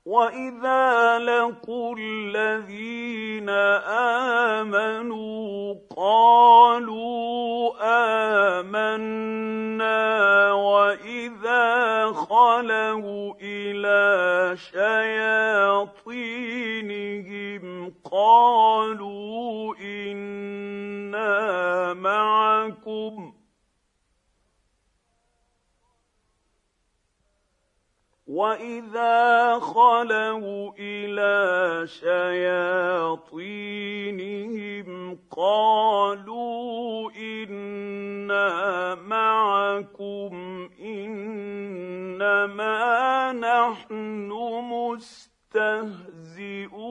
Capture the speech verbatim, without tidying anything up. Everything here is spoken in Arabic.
وَإِذَا لَقُوا الَّذِينَ آمَنُوا قَالُوا آمَنَّا وَإِذَا خَلَوْا إِلَىٰ شَيَاطِينِهِمْ قَالُوا إِنَّا مَعَكُمْ وَإِذَا خَلَوْا إِلَىٰ شَيَاطِينِهِمْ قَالُوا إِنَّا مَعَكُمْ إِنَّمَا نَحْنُ مُسْتَهْزِئُونَ